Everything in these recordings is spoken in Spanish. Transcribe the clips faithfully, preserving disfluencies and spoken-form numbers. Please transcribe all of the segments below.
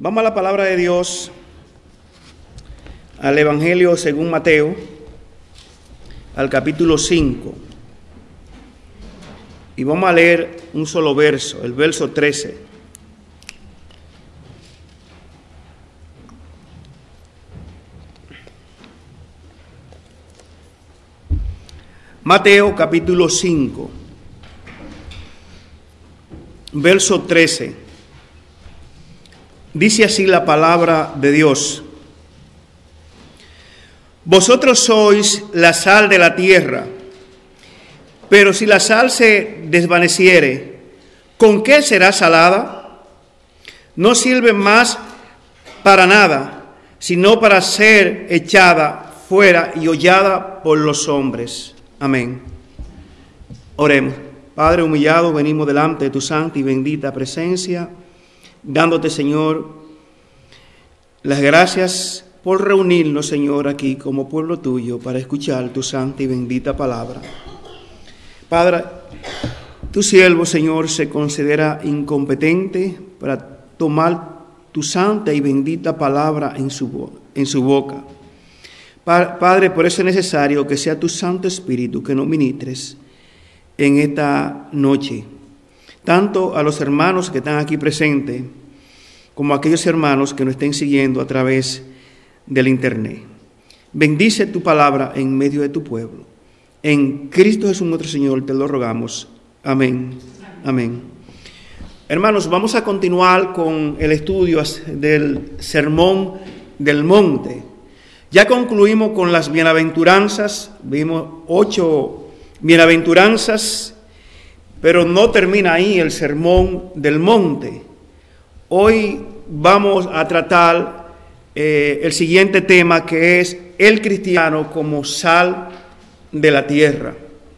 Vamos a la palabra de Dios, al Evangelio según Mateo, al capítulo cinco. Y vamos a leer un solo verso, el verso trece. Mateo capítulo cinco, verso trece. Dice así la palabra de Dios: Vosotros sois la sal de la tierra, pero si la sal se desvaneciere, ¿con qué será salada? No sirve más para nada, sino para ser echada fuera y hollada por los hombres. Amén. Oremos. Padre humillado, venimos delante de tu santa y bendita presencia, dándote, Señor, las gracias por reunirnos, Señor, aquí como pueblo tuyo para escuchar tu santa y bendita palabra. Padre, tu siervo, Señor, se considera incompetente para tomar tu santa y bendita palabra en su, en su boca. Padre, por eso es necesario que sea tu Santo Espíritu que nos ministres en esta noche, tanto a los hermanos que están aquí presentes, como a aquellos hermanos que nos estén siguiendo a través del internet. Bendice tu palabra en medio de tu pueblo. En Cristo Jesús nuestro Señor te lo rogamos. Amén. Amén. Hermanos, vamos a continuar con el estudio del Sermón del Monte. Ya concluimos con las bienaventuranzas, vimos ocho bienaventuranzas, pero no termina ahí el Sermón del Monte. Hoy vamos a tratar eh, el siguiente tema, que es el cristiano como sal de la tierra.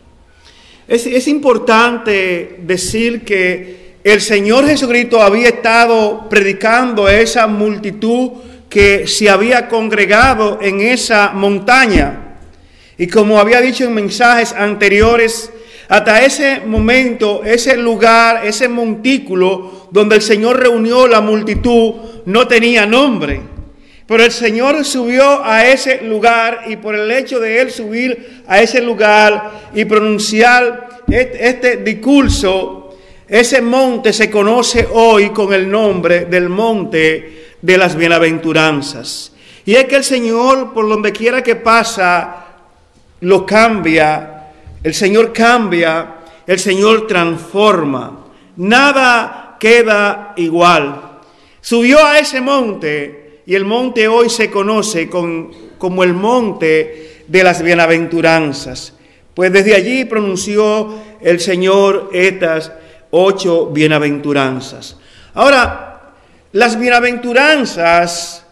Es, es importante decir que el Señor Jesucristo había estado predicando a esa multitud que se había congregado en esa montaña. Y como había dicho en mensajes anteriores, hasta ese momento, ese lugar, ese montículo donde el Señor reunió la multitud no tenía nombre. Pero el Señor subió a ese lugar, y por el hecho de Él subir a ese lugar y pronunciar este, este discurso, ese monte se conoce hoy con el nombre del Monte de las Bienaventuranzas. Y es que el Señor, por donde quiera que pasa, lo cambia. El Señor cambia, el Señor transforma. Nada queda igual. Subió a ese monte, y el monte hoy se conoce con, como el Monte de las Bienaventuranzas. Pues desde allí pronunció el Señor estas ocho bienaventuranzas. Ahora, las bienaventuranzas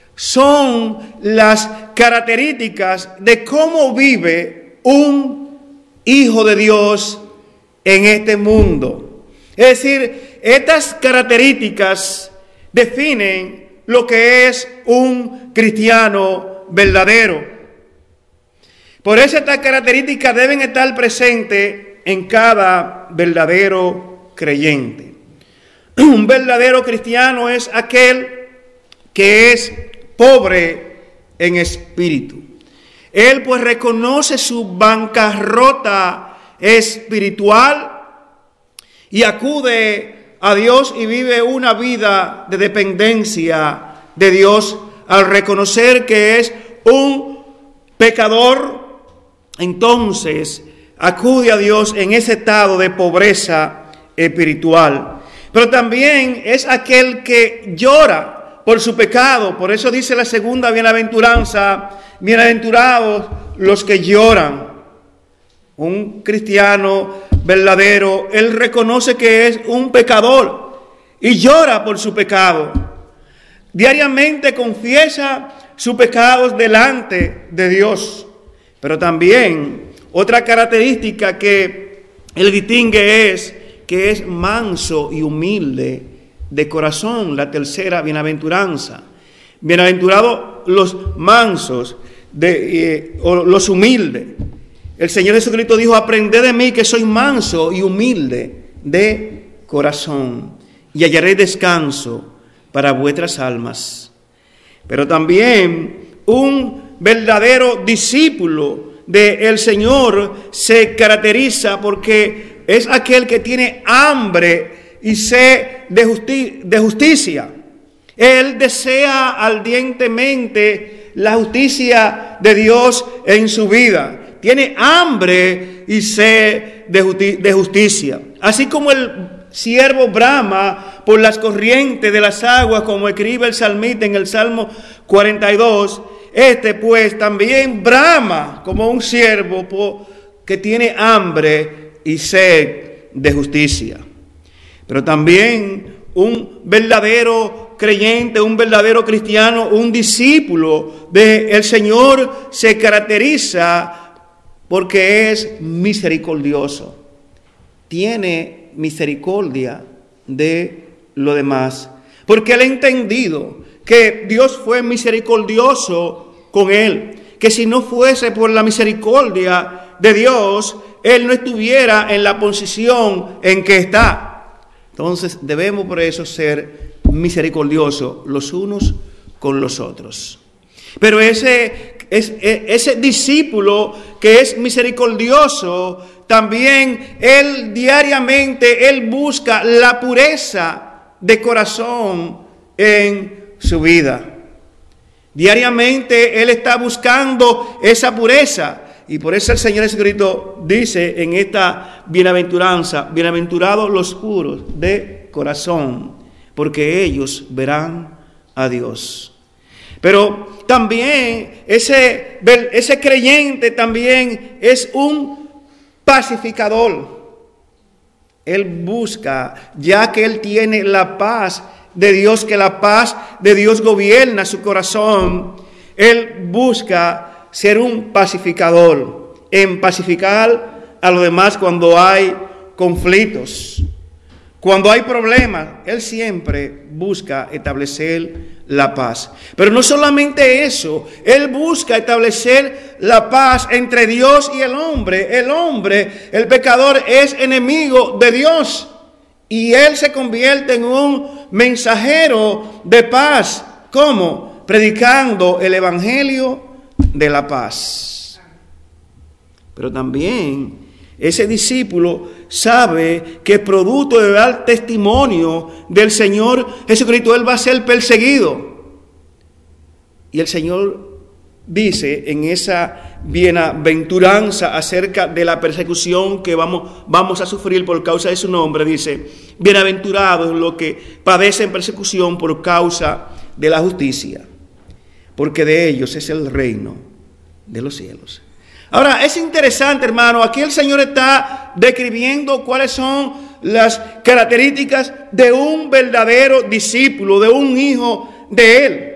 son las características de cómo vive un hijo de Dios en este mundo. Es decir, estas características definen lo que es un cristiano verdadero. Por eso estas características deben estar presentes en cada verdadero creyente. Un verdadero cristiano es aquel que es pobre en espíritu. Él pues reconoce su bancarrota espiritual y acude a Dios y vive una vida de dependencia de Dios al reconocer que es un pecador. Entonces acude a Dios en ese estado de pobreza espiritual. Pero también es aquel que llora por su pecado. Por eso dice la segunda bienaventuranza: bienaventurados los que lloran. Un cristiano verdadero, él reconoce que es un pecador y llora por su pecado. Diariamente confiesa sus pecados delante de Dios. Pero también otra característica que él distingue es que es manso y humilde de corazón, la tercera bienaventuranza. Bienaventurados los mansos de, eh, o los humildes. El Señor Jesucristo dijo: aprended de mí, que soy manso y humilde de corazón, y hallaré descanso para vuestras almas. Pero también un verdadero discípulo del Señor se caracteriza porque es aquel que tiene hambre y sed de, justi- de justicia. Él desea ardientemente la justicia de Dios en su vida. Tiene hambre y sed de, justi- de justicia. Así como el siervo brama por las corrientes de las aguas, como escribe el salmista en el Salmo cuarenta y dos, este pues también brama como un siervo por, que tiene hambre y sed de justicia. Pero también un verdadero creyente, un verdadero cristiano, un discípulo del Señor se caracteriza porque es misericordioso. Tiene misericordia de lo demás, porque él ha entendido que Dios fue misericordioso con él, que si no fuese por la misericordia de Dios, él no estuviera en la posición en que está. Entonces debemos por eso ser misericordiosos los unos con los otros. Pero ese, ese, ese discípulo que es misericordioso, también él diariamente, él busca la pureza de corazón en su vida. Diariamente él está buscando esa pureza. Y por eso el Señor Jesucristo dice en esta bienaventuranza: bienaventurados los puros de corazón, porque ellos verán a Dios. Pero también ese, ese creyente también es un pacificador. Él busca, ya que él tiene la paz de Dios, que la paz de Dios gobierna su corazón, él busca ser un pacificador, en pacificar a los demás cuando hay conflictos, cuando hay problemas. Él siempre busca establecer la paz. Pero no solamente eso, él busca establecer la paz entre Dios y el hombre. El hombre, el pecador, es enemigo de Dios, y él se convierte en un mensajero de paz. ¿Cómo? Predicando el evangelio de la paz. Pero también ese discípulo sabe que producto de dar testimonio del Señor Jesucristo, él va a ser perseguido. Y el Señor dice en esa bienaventuranza acerca de la persecución que vamos, vamos a sufrir por causa de su nombre, dice: bienaventurados los que padecen persecución por causa de la justicia, porque de ellos es el reino de los cielos. Ahora, es interesante, hermano, aquí el Señor está describiendo cuáles son las características de un verdadero discípulo, de un hijo de Él.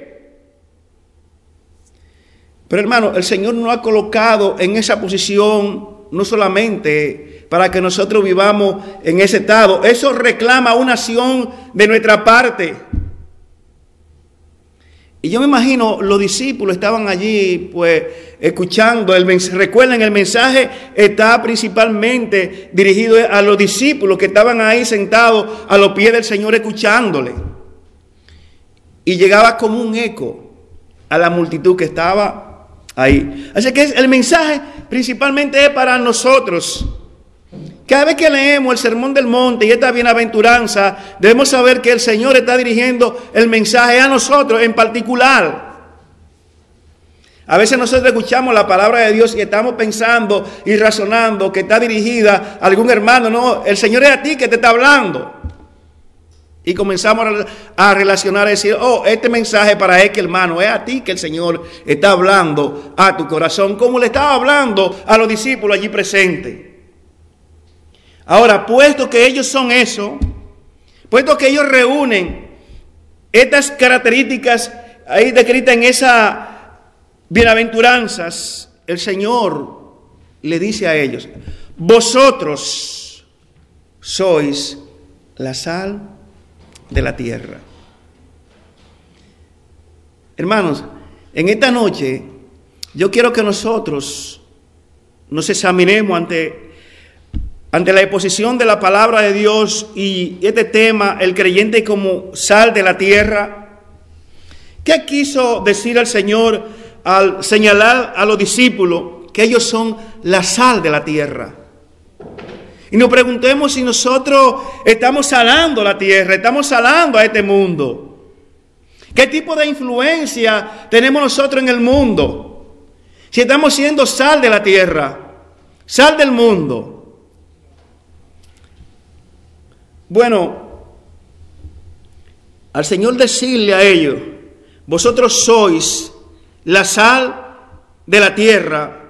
Pero, hermano, el Señor nos ha colocado en esa posición no solamente para que nosotros vivamos en ese estado. Eso reclama una acción de nuestra parte. Y yo me imagino los discípulos estaban allí, pues, escuchando el mensaje. Recuerden, el mensaje está principalmente dirigido a los discípulos que estaban ahí sentados a los pies del Señor escuchándole. Y llegaba como un eco a la multitud que estaba ahí. Así que el mensaje principalmente es para nosotros. Cada vez que leemos el Sermón del Monte y esta bienaventuranza, debemos saber que el Señor está dirigiendo el mensaje a nosotros en particular. A veces nosotros escuchamos la palabra de Dios y estamos pensando y razonando que está dirigida a algún hermano. No, el Señor es a ti que te está hablando. Y comenzamos a relacionar, a decir: oh, este mensaje para este hermano, es a ti que el Señor está hablando a tu corazón, como le estaba hablando a los discípulos allí presentes. Ahora, puesto que ellos son eso, puesto que ellos reúnen estas características ahí descritas en esas bienaventuranzas, el Señor le dice a ellos: vosotros sois la sal de la tierra. Hermanos, en esta noche yo quiero que nosotros nos examinemos ante ante la exposición de la palabra de Dios y este tema, el creyente como sal de la tierra, ¿qué quiso decir el Señor al señalar a los discípulos que ellos son la sal de la tierra? Y nos preguntemos si nosotros estamos salando la tierra, estamos salando a este mundo. ¿Qué tipo de influencia tenemos nosotros en el mundo? Si estamos siendo sal de la tierra, sal del mundo. Bueno, al Señor decirle a ellos, vosotros sois la sal de la tierra.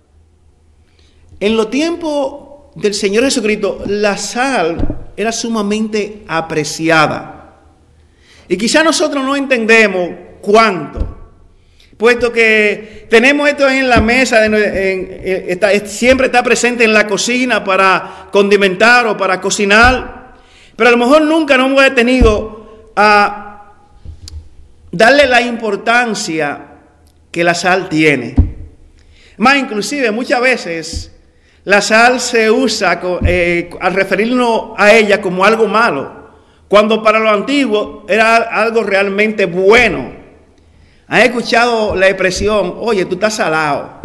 En los tiempos del Señor Jesucristo, la sal era sumamente apreciada. Y quizá nosotros no entendemos cuánto, puesto que tenemos esto en la mesa, en, en, está, siempre está presente en la cocina para condimentar o para cocinar, pero a lo mejor nunca nos hemos detenido a darle la importancia que la sal tiene. Más inclusive muchas veces la sal se usa eh, al referirnos a ella como algo malo, cuando para los antiguos era algo realmente bueno. ¿Han escuchado la expresión, oye, tú estás salado?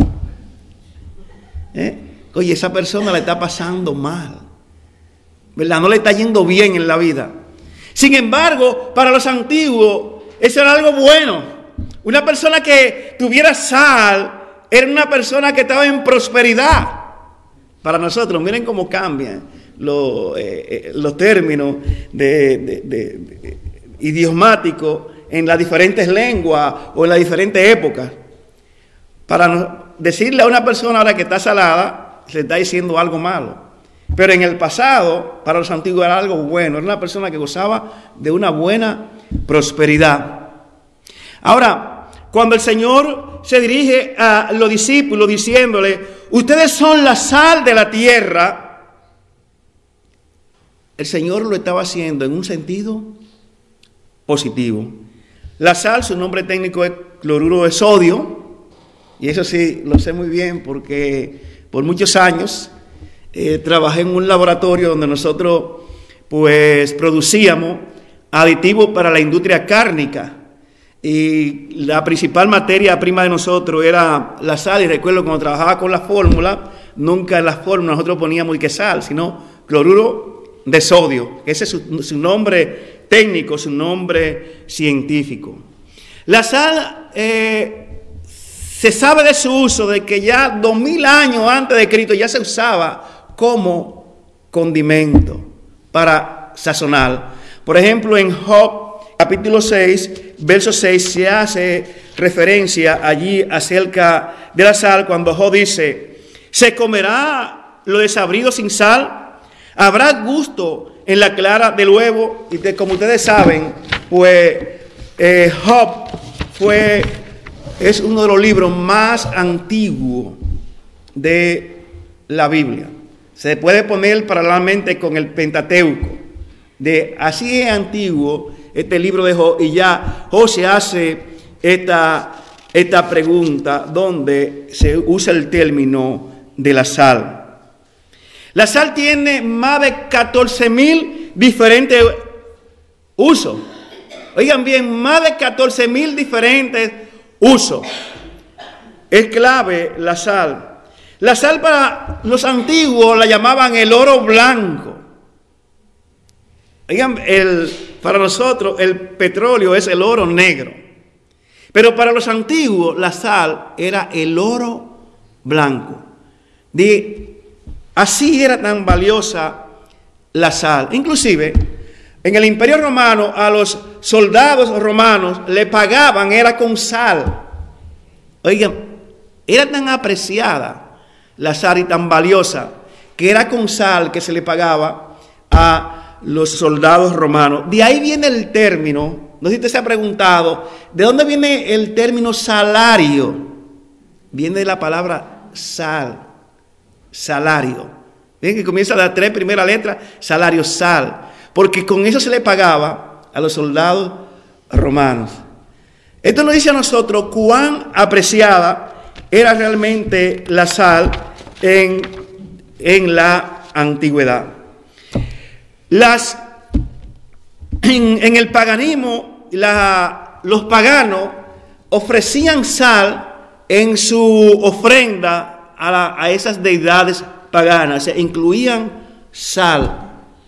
¿Eh? Oye, esa persona le está pasando mal, ¿verdad? No le está yendo bien en la vida. Sin embargo, para los antiguos, eso era algo bueno. Una persona que tuviera sal era una persona que estaba en prosperidad. Para nosotros, miren cómo cambian los, eh, los términos de, de, de, de, idiomáticos en las diferentes lenguas o en las diferentes épocas. Para no, decirle a una persona ahora que está salada, se está diciendo algo malo. Pero en el pasado, para los antiguos era algo bueno. Era una persona que gozaba de una buena prosperidad. Ahora, cuando el Señor se dirige a los discípulos diciéndole, ustedes son la sal de la tierra, el Señor lo estaba haciendo en un sentido positivo. La sal, su nombre técnico es cloruro de sodio, y eso sí lo sé muy bien porque por muchos años eh, trabajé en un laboratorio donde nosotros pues producíamos aditivos para la industria cárnica. Y la principal materia prima de nosotros era la sal, y recuerdo cuando trabajaba con la fórmula, nunca en la fórmula nosotros poníamos que sal, sino cloruro de sodio. Ese es su, su nombre técnico, su nombre científico. La sal eh, se sabe de su uso, de que ya dos mil años antes de Cristo ya se usaba como condimento para sazonar. Por ejemplo, en Job capítulo seis, verso seis, se hace referencia allí acerca de la sal cuando Job dice, ¿se comerá lo desabrido sin sal? ¿Habrá gusto en la clara del huevo? Y de, como ustedes saben, pues eh, Job fue, es uno de los libros más antiguos de la Biblia. Se puede poner paralelamente con el Pentateuco. De así es antiguo este libro de Job, y ya Job se hace esta, esta pregunta donde se usa el término de la sal. La sal tiene más de catorce mil diferentes usos. Oigan bien, más de catorce mil diferentes usos. Es clave la sal. La sal para los antiguos la llamaban el oro blanco. Oigan, el, para nosotros el petróleo es el oro negro. Pero para los antiguos la sal era el oro blanco. De, así era tan valiosa la sal. Inclusive, en el Imperio Romano a los soldados romanos le pagaban, era con sal. Oigan, era tan apreciada la sal y tan valiosa que era con sal que se le pagaba a los soldados romanos. De ahí viene el término, no sé si usted se ha preguntado, ¿de dónde viene el término salario? Viene de la palabra sal, salario. Ven que comienza las tres primeras letras, salario, sal, porque con eso se le pagaba a los soldados romanos. Esto nos dice a nosotros cuán apreciada era realmente la sal en, en la antigüedad. Las, en, en el paganismo, la, los paganos ofrecían sal en su ofrenda a, la, a esas deidades paganas, o sea, incluían sal.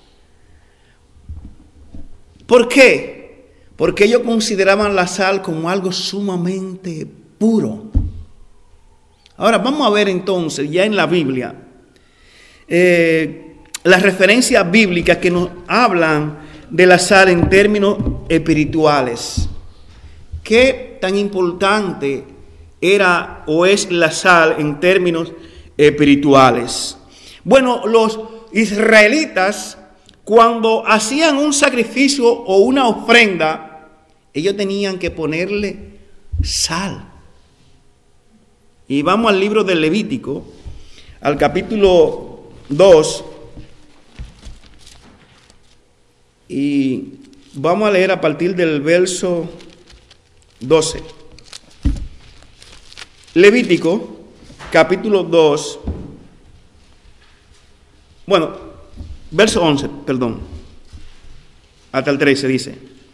¿Por qué? Porque ellos consideraban la sal como algo sumamente puro. Ahora vamos a ver entonces, ya en la Biblia, eh, las referencias bíblicas que nos hablan de la sal en términos espirituales. ¿Qué tan importante era o es la sal en términos espirituales? Bueno, los israelitas, cuando hacían un sacrificio o una ofrenda, ellos tenían que ponerle sal. Y vamos al libro del Levítico, al capítulo dos, y vamos a leer a partir del verso doce. Levítico, capítulo dos, bueno, verso once, perdón, hasta el trece dice: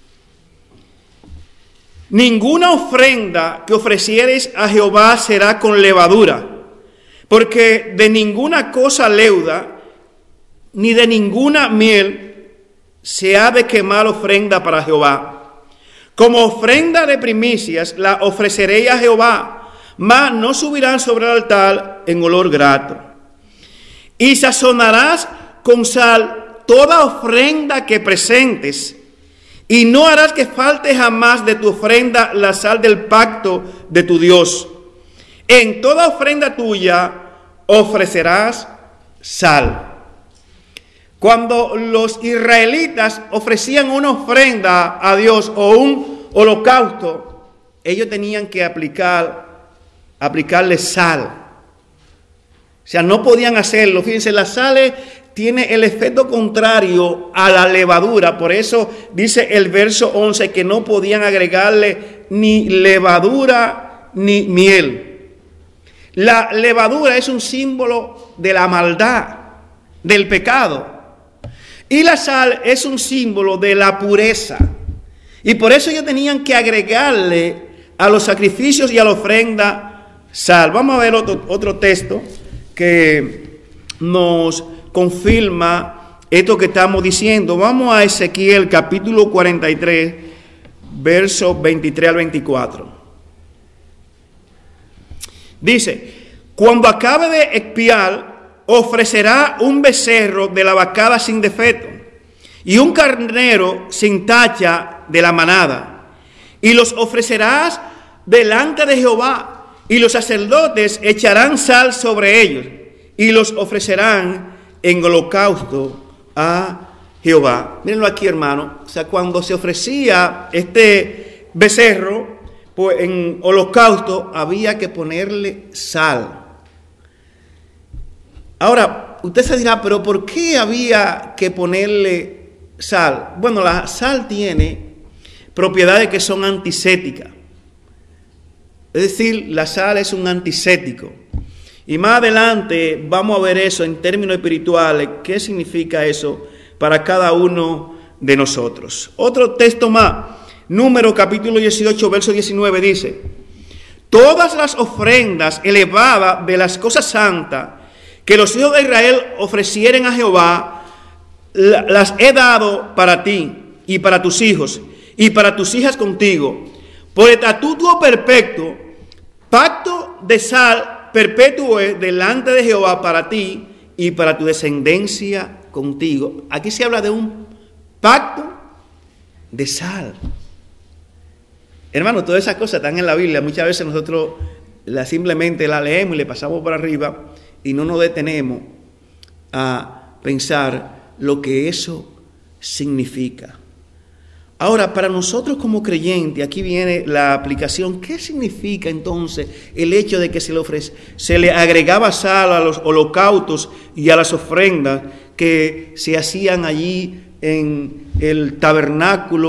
ninguna ofrenda que ofreciereis a Jehová será con levadura, porque de ninguna cosa leuda, ni de ninguna miel se ha de quemar ofrenda para Jehová. Como ofrenda de primicias la ofreceréis a Jehová, mas no subirán sobre el altar en olor grato. Y sazonarás con sal toda ofrenda que presentes, y no harás que falte jamás de tu ofrenda la sal del pacto de tu Dios. En toda ofrenda tuya ofrecerás sal. Cuando los israelitas ofrecían una ofrenda a Dios o un holocausto, ellos tenían que aplicar, aplicarle sal. O sea, no podían hacerlo. Fíjense, la sal tiene el efecto contrario a la levadura. Por eso dice el verso once que no podían agregarle ni levadura ni miel. La levadura es un símbolo de la maldad, del pecado. Y la sal es un símbolo de la pureza. Y por eso ellos tenían que agregarle a los sacrificios y a la ofrenda sal. Vamos a ver otro, otro texto que nos confirma esto que estamos diciendo. Vamos a Ezequiel capítulo cuarenta y tres, versos veintitrés al veinticuatro. Dice: cuando acabe de expiar, ofrecerá un becerro de la vacada sin defecto y un carnero sin tacha de la manada, y los ofrecerás delante de Jehová, y los sacerdotes echarán sal sobre ellos y los ofrecerán en holocausto a Jehová. Mírenlo aquí, hermano. O sea, cuando se ofrecía este becerro, pues en holocausto había que ponerle sal. Ahora, usted se dirá, pero ¿por qué había que ponerle sal? Bueno, la sal tiene propiedades que son antisépticas. Es decir, la sal es un antiséptico. Y más adelante vamos a ver eso en términos espirituales, qué significa eso para cada uno de nosotros. Otro texto más, Número capítulo dieciocho, verso diecinueve dice: todas las ofrendas elevadas de las cosas santas que los hijos de Israel ofrecieren a Jehová, las he dado para ti y para tus hijos y para tus hijas contigo, por estatuto perpetuo, pacto de sal perpetuo es delante de Jehová para ti y para tu descendencia contigo. Aquí se habla de un pacto de sal. Hermano, todas esas cosas están en la Biblia. Muchas veces nosotros la, simplemente la leemos y le pasamos por arriba y no nos detenemos a pensar lo que eso significa. Ahora, para nosotros como creyentes, aquí viene la aplicación. ¿Qué significa entonces el hecho de que se le, ofrece, se le agregaba sal a los holocaustos y a las ofrendas que se hacían allí en el tabernáculo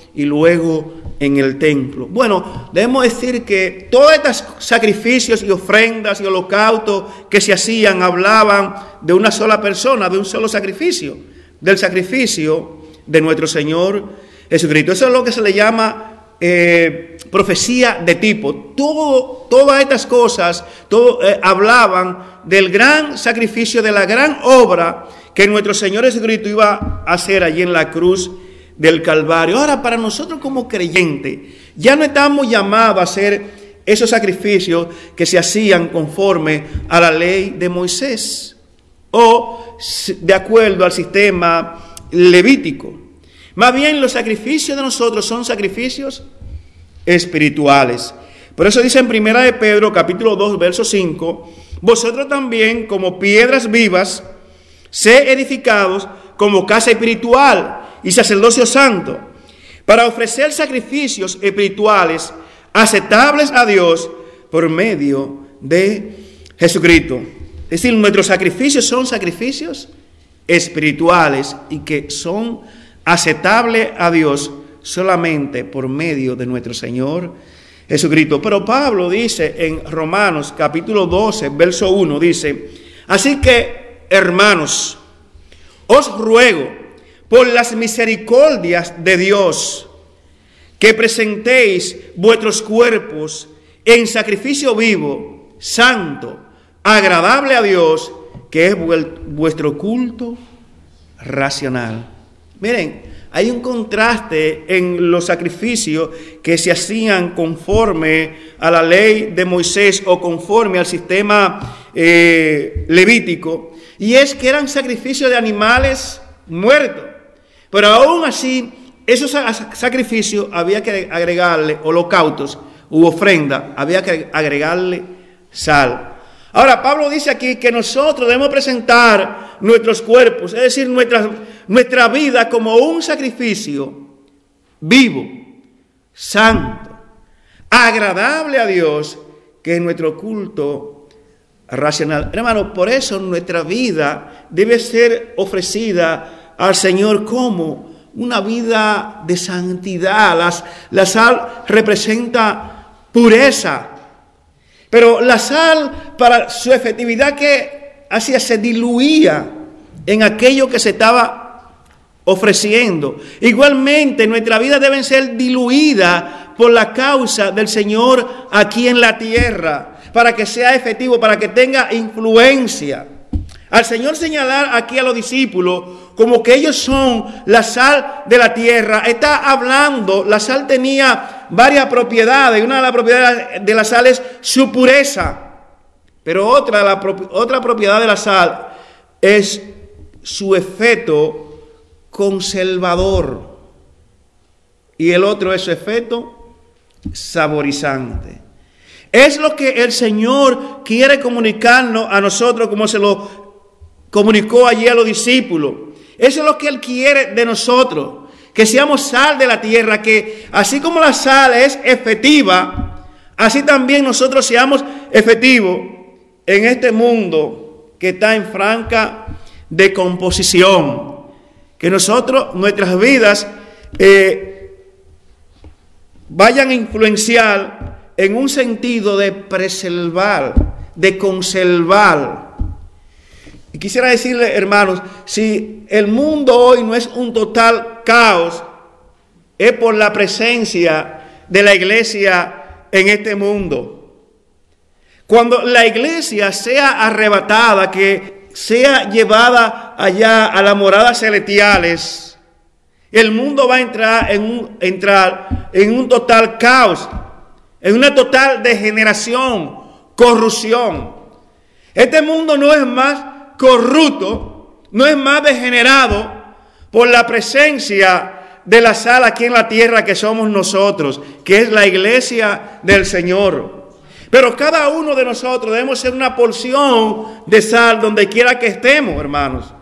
y luego en el templo. Bueno, debemos decir que todos estos sacrificios y ofrendas y holocaustos que se hacían hablaban de una sola persona, de un solo sacrificio, del sacrificio de nuestro Señor Jesucristo. Eso es lo que se le llama eh, profecía de tipo. Todo, todas estas cosas todo, eh, hablaban del gran sacrificio, de la gran obra que nuestro Señor Jesucristo iba a hacer allí en la cruz del Calvario. Ahora, para nosotros como creyentes, ya no estamos llamados a hacer esos sacrificios que se hacían conforme a la ley de Moisés o de acuerdo al sistema levítico. Más bien, los sacrificios de nosotros son sacrificios espirituales. Por eso dice en Primera de Pedro, capítulo dos, verso cinco, vosotros también, como piedras vivas, sed edificados como casa espiritual y sacerdocio santo, para ofrecer sacrificios espirituales aceptables a Dios por medio de Jesucristo. Es decir, nuestros sacrificios son sacrificios espirituales y que son aceptables a Dios solamente por medio de nuestro Señor Jesucristo. Pero Pablo dice en Romanos capítulo doce, verso uno, dice, así que, hermanos, os ruego por las misericordias de Dios, que presentéis vuestros cuerpos en sacrificio vivo, santo, agradable a Dios, que es vuestro culto racional. Miren, hay un contraste en los sacrificios que se hacían conforme a la ley de Moisés o conforme al sistema eh, levítico, y es que eran sacrificios de animales muertos. Pero aún así, esos sacrificios había que agregarle holocaustos u ofrenda, había que agregarle sal. Ahora, Pablo dice aquí que nosotros debemos presentar nuestros cuerpos, es decir, nuestra, nuestra vida como un sacrificio vivo, santo, agradable a Dios, que es nuestro culto racional. Hermano, por eso nuestra vida debe ser ofrecida al Señor como una vida de santidad. Las, la sal representa pureza, pero la sal, para su efectividad que hacía, se diluía en aquello que se estaba ofreciendo. Igualmente, nuestra vida debe ser diluida por la causa del Señor aquí en la tierra, para que sea efectivo, para que tenga influencia. Al Señor señalar aquí a los discípulos como que ellos son la sal de la tierra, está hablando, la sal tenía varias propiedades, y una de las propiedades de la sal es su pureza, pero otra, la, otra propiedad de la sal es su efecto conservador, y el otro es su efecto saborizante. Es lo que el Señor quiere comunicarnos a nosotros, como se lo comunicó allí a los discípulos. Eso es lo que Él quiere de nosotros, que seamos sal de la tierra, que así como la sal es efectiva, así también nosotros seamos efectivos en este mundo que está en franca decomposición. Que nosotros, nuestras vidas, eh, vayan a influenciar en un sentido de preservar, de conservar. Y quisiera decirle, hermanos, si el mundo hoy no es un total caos, es por la presencia de la iglesia en este mundo. Cuando la iglesia sea arrebatada, que sea llevada allá a las moradas celestiales, el mundo va a entrar en un, entrar en un total caos, en una total degeneración, corrupción. Este mundo no es más corrupto, no es más degenerado por la presencia de la sal aquí en la tierra que somos nosotros, que es la iglesia del Señor. Pero cada uno de nosotros debemos ser una porción de sal donde quiera que estemos, hermanos.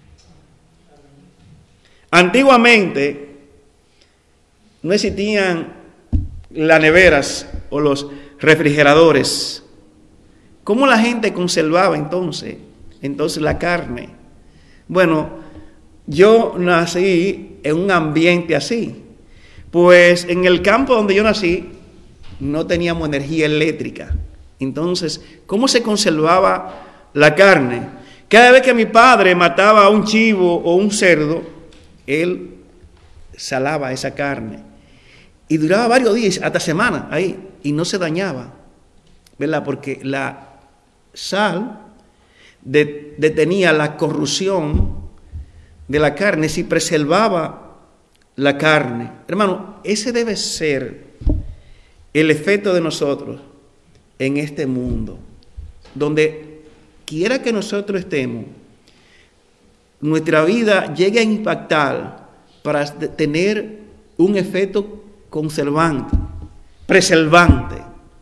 Antiguamente no existían las neveras o los refrigeradores. ¿Cómo la gente conservaba entonces? Entonces la carne. Bueno, yo nací en un ambiente así, Pues en el campo donde yo nací no teníamos energía eléctrica. Entonces, ¿cómo se conservaba la carne? Cada vez que mi padre mataba a un chivo o un cerdo, él salaba esa carne. Y duraba varios días, hasta semanas ahí, y no se dañaba, ¿verdad? Porque la sal de, detenía la corrupción de la carne, si preservaba la carne. Hermano, ese debe ser el efecto de nosotros en este mundo. Donde quiera que nosotros estemos, nuestra vida llegue a impactar para tener un efecto conservante, preservante.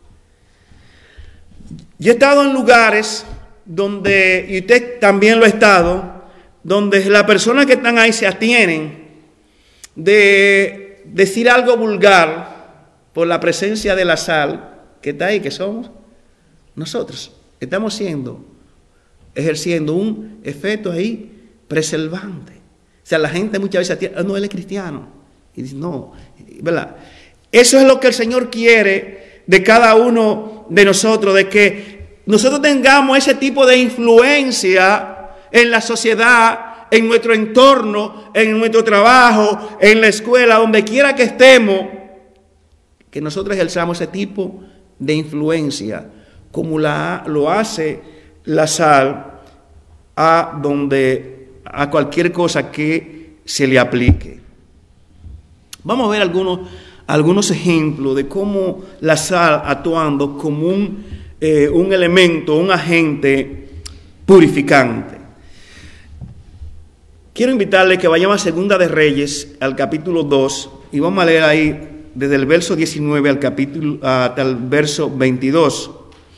Yo he estado en lugares donde, y usted también lo ha estado, donde las personas que están ahí se abstienen de decir algo vulgar por la presencia de la sal que está ahí, que somos nosotros. Estamos siendo, ejerciendo un efecto ahí preservante. O sea, la gente muchas veces atiende, no, él es cristiano. Y dice, no, ¿verdad? Eso es lo que el Señor quiere de cada uno de nosotros, de que nosotros tengamos ese tipo de influencia en la sociedad, en nuestro entorno, en nuestro trabajo, en la escuela, donde quiera que estemos, que nosotros ejerzamos ese tipo de influencia, como la, lo hace la sal a, donde, a cualquier cosa que se le aplique. Vamos a ver algunos, algunos ejemplos de cómo la sal actuando como un, eh, un elemento, un agente purificante. Quiero invitarle que vayamos a Segunda de Reyes, al capítulo dos, y vamos a leer ahí desde el verso diecinueve al capítulo, hasta el verso veintidós.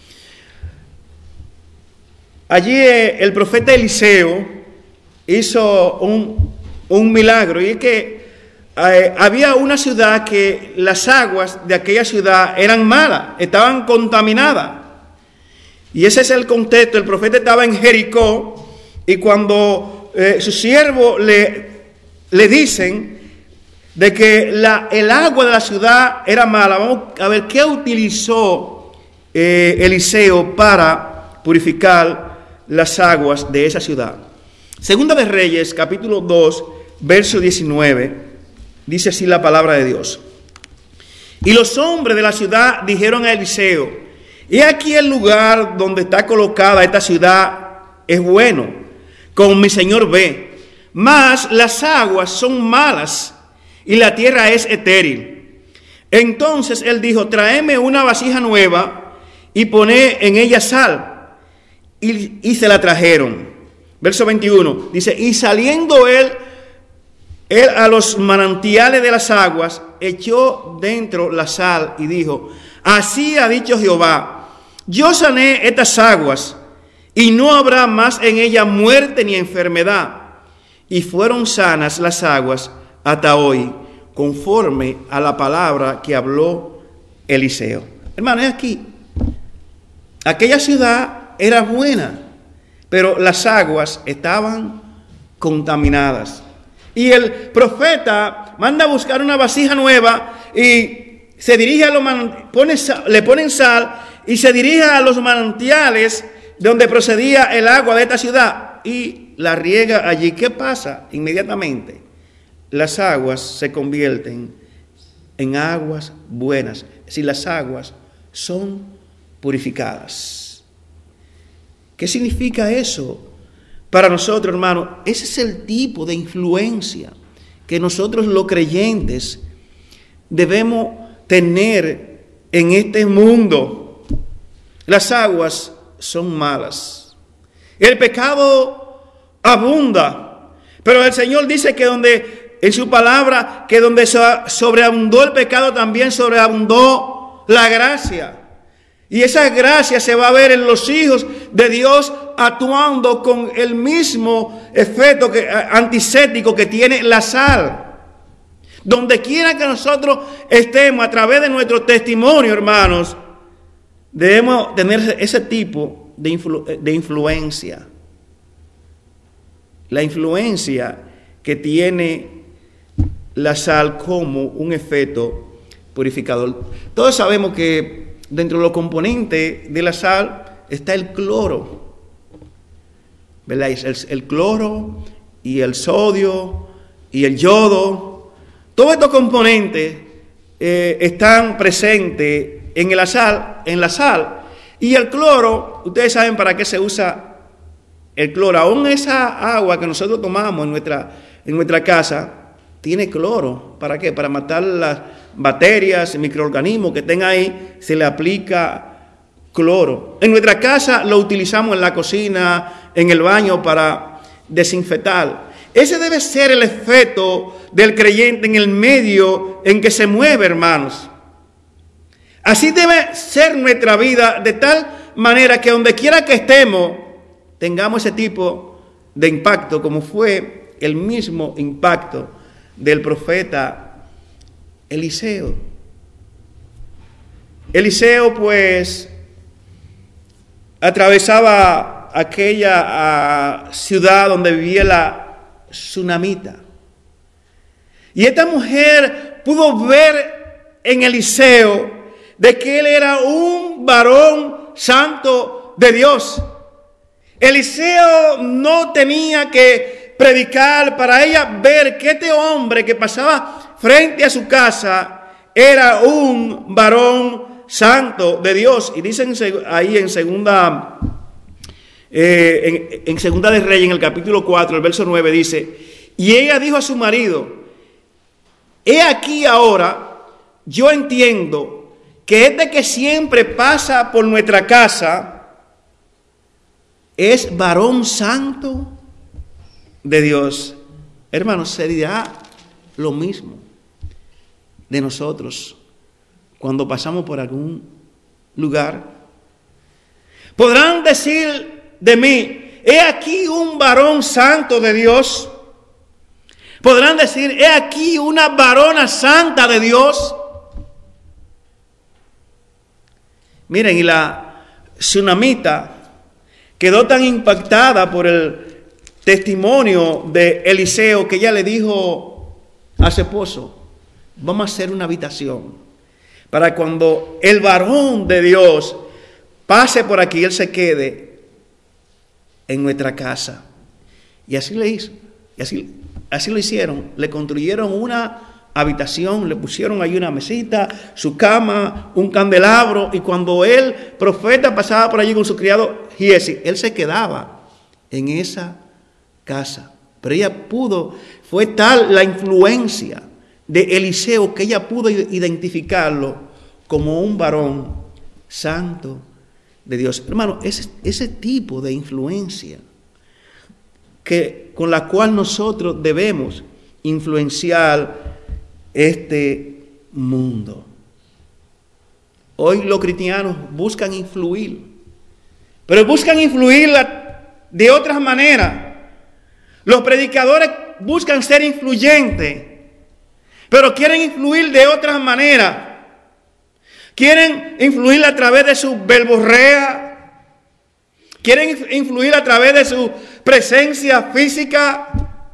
Allí el profeta Eliseo hizo un, un milagro, y es que eh, había una ciudad que las aguas de aquella ciudad eran malas, estaban contaminadas. Y ese es el contexto. El profeta estaba en Jericó, y cuando Eh, sus siervos le, le dicen de que la, el agua de la ciudad era mala. Vamos a ver qué utilizó eh, Eliseo para purificar las aguas de esa ciudad. Segunda de Reyes, capítulo dos, verso diecinueve, dice así la palabra de Dios. Y los hombres de la ciudad dijeron a Eliseo: he aquí el lugar donde está colocada esta ciudad es bueno, como mi señor ve, mas las aguas son malas y la tierra es estéril. Entonces él dijo: tráeme una vasija nueva y poné en ella sal. Y, y se la trajeron. Verso veintiuno dice: y saliendo él, él a los manantiales de las aguas, echó dentro la sal y dijo: así ha dicho Jehová, yo sané estas aguas, y no habrá más en ella muerte ni enfermedad. Y fueron sanas las aguas hasta hoy, conforme a la palabra que habló Eliseo. Hermano, es aquí. Aquella ciudad era buena, pero las aguas estaban contaminadas. Y el profeta manda a buscar una vasija nueva y se dirige a los manantiales, le ponen sal y se dirige a los manantiales de donde procedía el agua de esta ciudad y la riega allí. ¿Qué pasa? Inmediatamente las aguas se convierten en aguas buenas, si las aguas son purificadas. ¿Qué significa eso para nosotros, hermano? Ese es el tipo de influencia que nosotros los creyentes debemos tener en este mundo. Las aguas son malas. El pecado abunda, pero el Señor dice que donde, en su palabra, que donde sobreabundó el pecado, también sobreabundó la gracia. Y esa gracia se va a ver en los hijos de Dios actuando con el mismo efecto que, antiséptico que tiene la sal. Donde quiera que nosotros estemos, a través de nuestro testimonio, hermanos, debemos tener ese tipo de, influ de influencia. La influencia que tiene la sal como un efecto purificador. Todos sabemos que dentro de los componentes de la sal está el cloro, ¿verdad? El, el cloro y el sodio y el yodo. Todos estos componentes eh, están presentes en la sal, en la sal. Y el cloro, ustedes saben para qué se usa el cloro. Aún esa agua que nosotros tomamos en nuestra, en nuestra casa tiene cloro. ¿Para qué? Para matar las bacterias, microorganismos que estén ahí, se le aplica cloro. En nuestra casa lo utilizamos en la cocina, en el baño para desinfectar. Ese debe ser el efecto del creyente en el medio en que se mueve, hermanos. Así debe ser nuestra vida, de tal manera que donde quiera que estemos, tengamos ese tipo de impacto, como fue el mismo impacto del profeta Eliseo. Eliseo, pues, atravesaba aquella uh, ciudad donde vivía la tsunamita. Y esta mujer pudo ver en Eliseo de que él era un varón santo de Dios. Eliseo no tenía que predicar para ella ver que este hombre que pasaba frente a su casa era un varón santo de Dios. Y dicen ahí en segunda, eh, en, en segunda de Reyes, en el capítulo cuatro, el verso nueve, dice: y ella dijo a su marido: he aquí ahora, yo entiendo que este que siempre pasa por nuestra casa es varón santo de Dios. Hermanos, sería lo mismo de nosotros cuando pasamos por algún lugar. Podrán decir de mí: he aquí un varón santo de Dios. Podrán decir: he aquí una varona santa de Dios. Miren, y la tsunamita quedó tan impactada por el testimonio de Eliseo que ella le dijo a su esposo: vamos a hacer una habitación para cuando el varón de Dios pase por aquí, él se quede en nuestra casa. Y así le hizo, y así, así lo hicieron. Le construyeron una habitación, le pusieron ahí una mesita, su cama, un candelabro, y cuando el profeta pasaba por allí con su criado Giesi, él se quedaba en esa casa. Pero ella pudo, fue tal la influencia de Eliseo que ella pudo identificarlo como un varón santo de Dios. Hermano, ese, ese tipo de influencia que, con la cual nosotros debemos influenciar este mundo. Hoy los cristianos buscan influir, pero buscan influir de otras maneras. Los predicadores buscan ser influyentes, pero quieren influir de otras maneras. Quieren influir a través de su verborrea, quieren influir a través de su presencia física,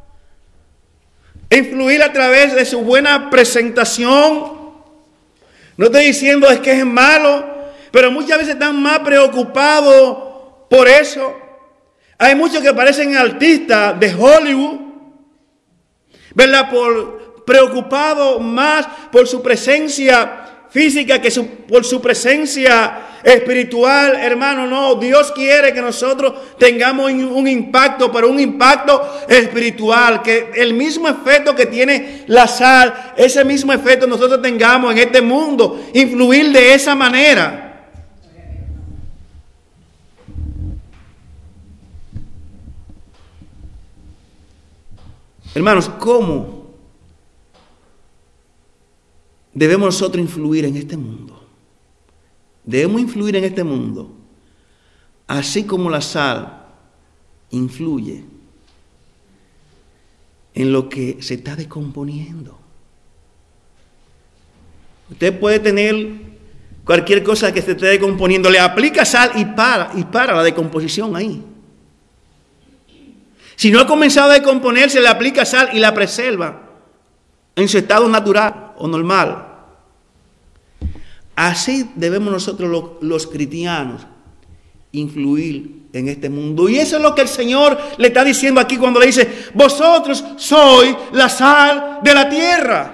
influir a través de su buena presentación. No estoy diciendo es que es malo, pero muchas veces están más preocupados por eso. Hay muchos que parecen artistas de Hollywood, ¿verdad? Por preocupados más por su presencia física que su, por su presencia espiritual. Hermano, no, Dios quiere que nosotros tengamos un impacto, pero un impacto espiritual, que el mismo efecto que tiene la sal, ese mismo efecto nosotros tengamos en este mundo, influir de esa manera. Hermanos, ¿cómo debemos nosotros influir en este mundo? Debemos influir en este mundo, así como la sal influye en lo que se está descomponiendo. Usted puede tener cualquier cosa que se esté descomponiendo, le aplica sal y para, y para la descomposición ahí. Si no ha comenzado a descomponerse, le aplica sal y la preserva. en su estado natural o normal. Así debemos nosotros los, los cristianos influir en este mundo. Y eso es lo que el Señor le está diciendo aquí cuando le dice: vosotros sois la sal de la tierra.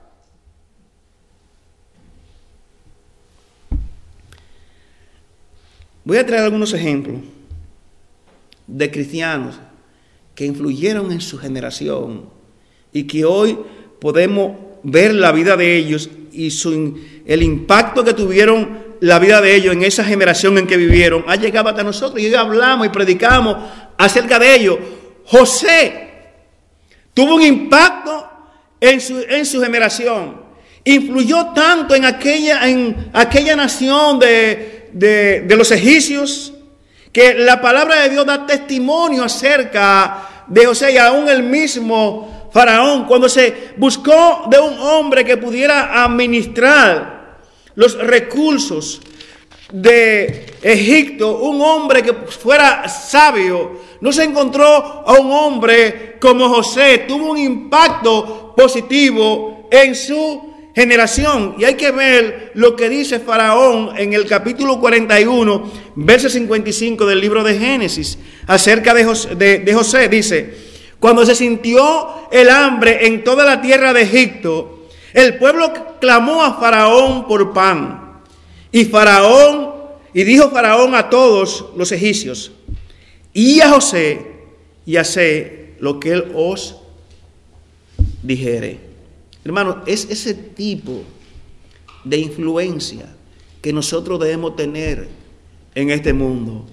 Voy a traer algunos ejemplos de cristianos que influyeron en su generación y que hoy podemos ver la vida de ellos y su, el impacto que tuvieron la vida de ellos en esa generación en que vivieron ha llegado hasta nosotros y hoy hablamos y predicamos acerca de ellos. José tuvo un impacto en su, en su generación, influyó tanto en aquella, en aquella nación de, de, de los egipcios, que la palabra de Dios da testimonio acerca de José. Y aún el mismo Faraón, cuando se buscó de un hombre que pudiera administrar los recursos de Egipto, un hombre que fuera sabio, no se encontró a un hombre como José. Tuvo un impacto positivo en su generación. Y hay que ver lo que dice Faraón en el capítulo cuarenta y uno, verso cincuenta y cinco del libro de Génesis, acerca de José, de, de José. Dice: cuando se sintió el hambre en toda la tierra de Egipto, el pueblo clamó a Faraón por pan. Y Faraón, y dijo Faraón a todos los egipcios: y a José, y haced lo que él os dijere. Hermano, es ese tipo de influencia que nosotros debemos tener en este mundo.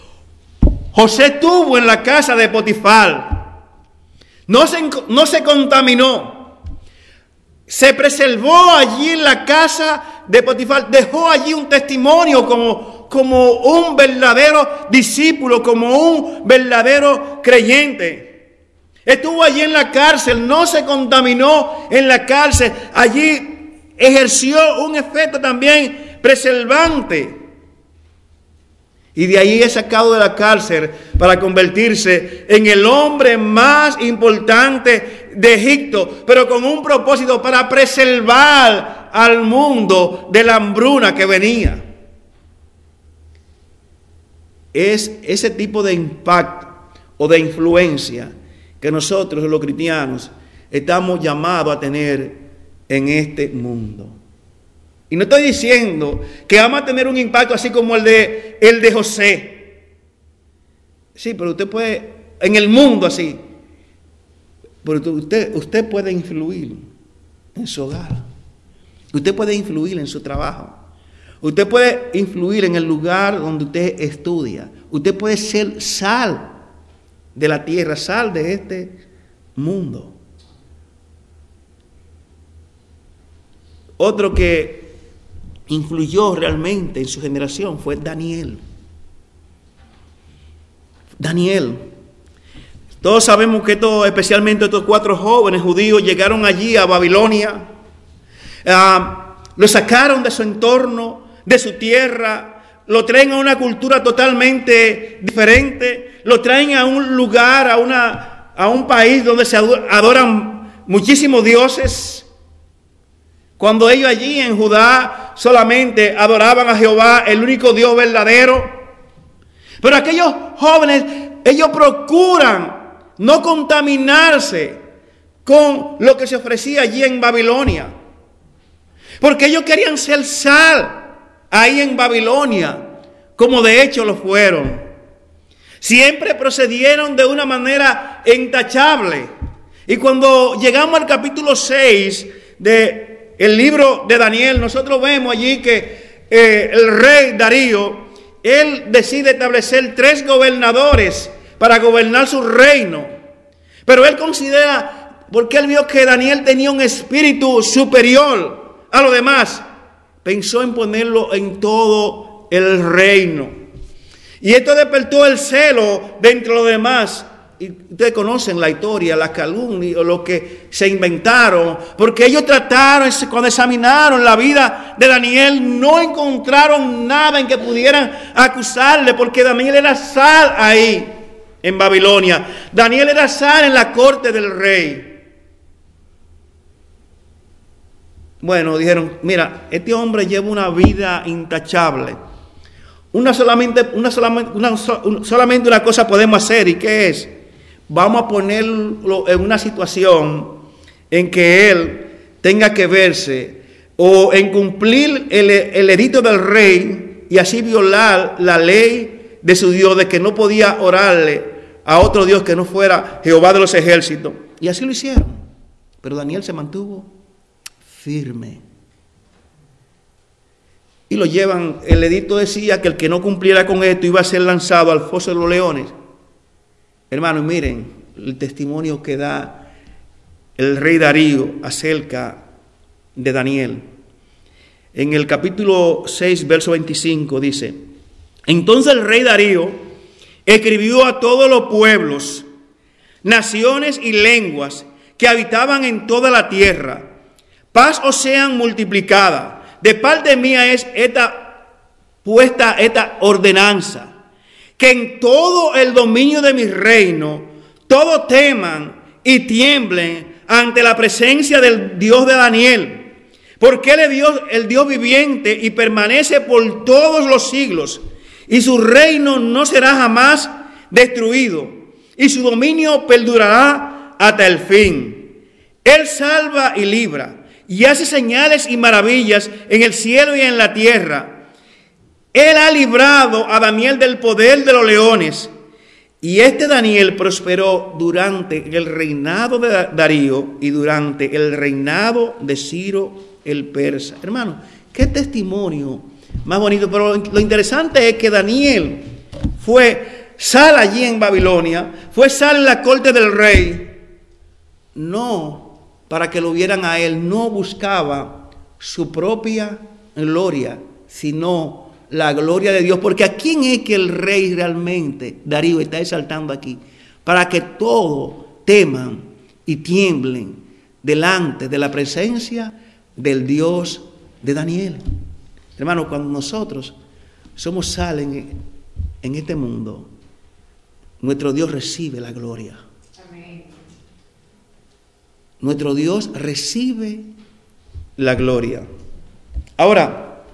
José estuvo en la casa de Potifar. No se, no se contaminó. Se preservó allí en la casa de Potifar. Dejó allí un testimonio como, como un verdadero discípulo, como un verdadero creyente. Estuvo allí en la cárcel, no se contaminó en la cárcel. Allí ejerció un efecto también preservante. Y de ahí es sacado de la cárcel para convertirse en el hombre más importante de Egipto, pero con un propósito: para preservar al mundo de la hambruna que venía. Es ese tipo de impacto o de influencia que nosotros los cristianos estamos llamados a tener en este mundo. Y no estoy diciendo que vamos a tener un impacto así como el de, el de José. Sí, pero usted puede, en el mundo así, pero usted, usted puede influir en su hogar. Usted puede influir en su trabajo. Usted puede influir en el lugar donde usted estudia. Usted puede ser sal de la tierra, sal de este mundo. Otro que influyó realmente en su generación fue Daniel. Daniel. Todos sabemos que estos, especialmente estos cuatro jóvenes judíos, llegaron allí a Babilonia. Uh, lo sacaron de su entorno, de su tierra. Lo traen a una cultura totalmente diferente. Lo traen a un lugar, a, una, a un país donde se adoran muchísimos dioses. Cuando ellos allí en Judá solamente adoraban a Jehová, el único Dios verdadero. Pero aquellos jóvenes, ellos procuran no contaminarse con lo que se ofrecía allí en Babilonia. Porque ellos querían ser sal ahí en Babilonia, como de hecho lo fueron. Siempre procedieron de una manera intachable. Y cuando llegamos al capítulo seis de el libro de Daniel, nosotros vemos allí que eh, el rey Darío, él decide establecer tres gobernadores para gobernar su reino. Pero él considera, porque él vio que Daniel tenía un espíritu superior a los demás, pensó en ponerlo en todo el reino. Y esto despertó el celo de entre los demás. Y ustedes conocen la historia, la calumnia o lo que se inventaron, porque ellos trataron, cuando examinaron la vida de Daniel, no encontraron nada en que pudieran acusarle, porque Daniel era sal ahí en Babilonia. Daniel era sal en la corte del rey. bueno, dijeron, mira, este hombre lleva una vida intachable. Una solamente, una solamente, una, solamente una cosa podemos hacer, ¿y qué es? Vamos a ponerlo en una situación en que él tenga que verse o en cumplir el, el edicto del rey y así violar la ley de su Dios, de que no podía orarle a otro Dios que no fuera Jehová de los ejércitos. Y así lo hicieron. Pero Daniel se mantuvo firme. Y lo llevan, el edicto decía que el que no cumpliera con esto iba a ser lanzado al foso de los leones. Hermanos, miren el testimonio que da el rey Darío acerca de Daniel. En el capítulo seis, verso veinticinco dice: entonces el rey Darío escribió a todos los pueblos, naciones y lenguas que habitaban en toda la tierra: paz os sean multiplicada. De parte mía es esta puesta esta ordenanza, que en todo el dominio de mi reino todos teman y tiemblen ante la presencia del Dios de Daniel, porque él es Dios, el Dios viviente y permanece por todos los siglos, y su reino no será jamás destruido, y su dominio perdurará hasta el fin. Él salva y libra, y hace señales y maravillas en el cielo y en la tierra. Él ha librado a Daniel del poder de los leones. Y este Daniel prosperó durante el reinado de Darío y durante el reinado de Ciro el persa. Hermano, qué testimonio más bonito. Pero lo interesante es que Daniel fue sal allí en Babilonia, fue sal en la corte del rey, no para que lo vieran a él, no buscaba su propia gloria, sino la gloria de Dios. Porque ¿a quién es que el rey realmente, Darío, está exaltando aquí? Para que todos teman y tiemblen delante de la presencia del Dios de Daniel. Hermano, cuando nosotros somos sal en, en este mundo, nuestro Dios recibe la gloria. Nuestro Dios recibe la gloria. Ahora,